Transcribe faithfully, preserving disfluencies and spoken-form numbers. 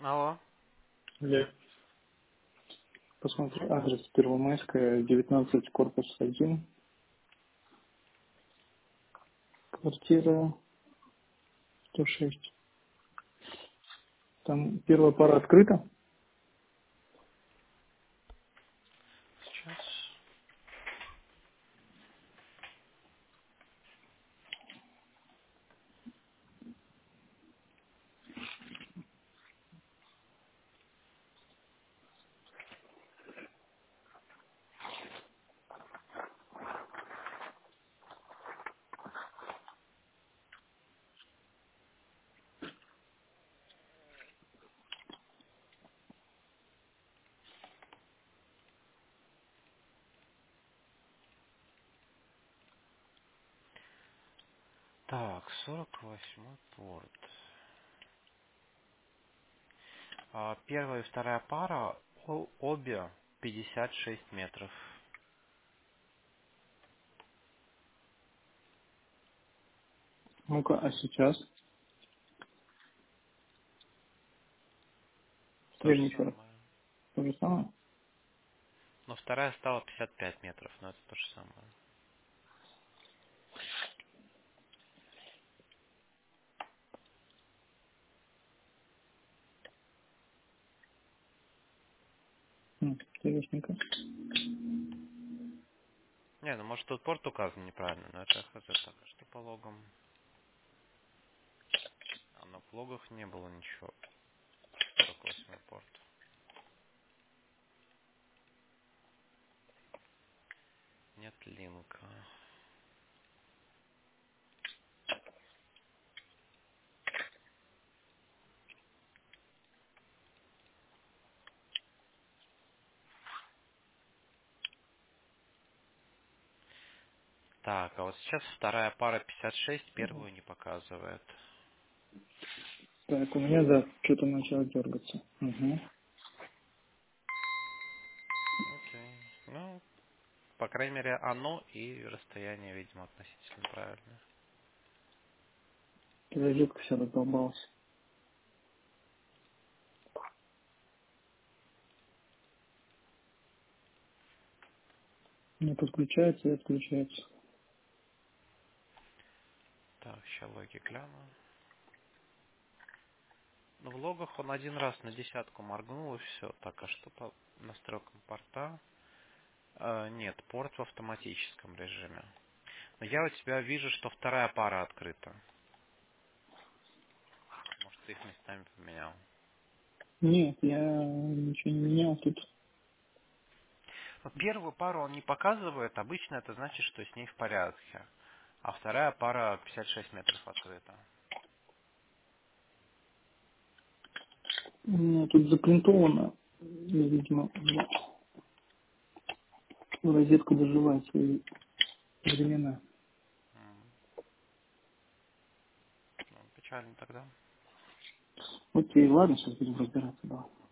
Алло. Я посмотрю адрес Первомайская, девятнадцать, корпус один, квартира сто шесть. Там первая пара открыта. Сейчас. Так, сорок восьмой порт. А, первая и вторая пара, о- обе пятьдесят шесть метров. Ну-ка, а сейчас? То же Средний еще раз. самое. То же самое? Но вторая стала пятьдесят пять метров, но это то же самое. М, Интересненько. Не, ну может тут порт указан неправильно, но это хз так. А что по логам? А но в логах не было ничего. сорок восьмой порт. Нет линка. Так, а вот сейчас вторая пара пятьдесят шесть, первую не показывает. Так, у меня, да, что-то начало дергаться. Угу. Окей. Ну, по крайней мере, оно и расстояние, видимо, относительно правильное. Розетка вся раздолбалась. Не подключается и отключается. Так, сейчас логи гляну. Ну, в логах он один раз на десятку моргнул и все. Так, а что по настройкам порта? Э, нет, порт в автоматическом режиме. Но я у тебя вижу, что вторая пара открыта. Может, ты их местами поменял. Нет, я ничего не менял тут. Но первую пару он не показывает. Обычно это значит, что с ней в порядке. А вторая пара пятьдесят шесть метров открыта. У меня тут запринтовано. Я, видимо, розетка доживает свои времена. М, ну, печально тогда. Окей, ладно, сейчас будем разбираться, да.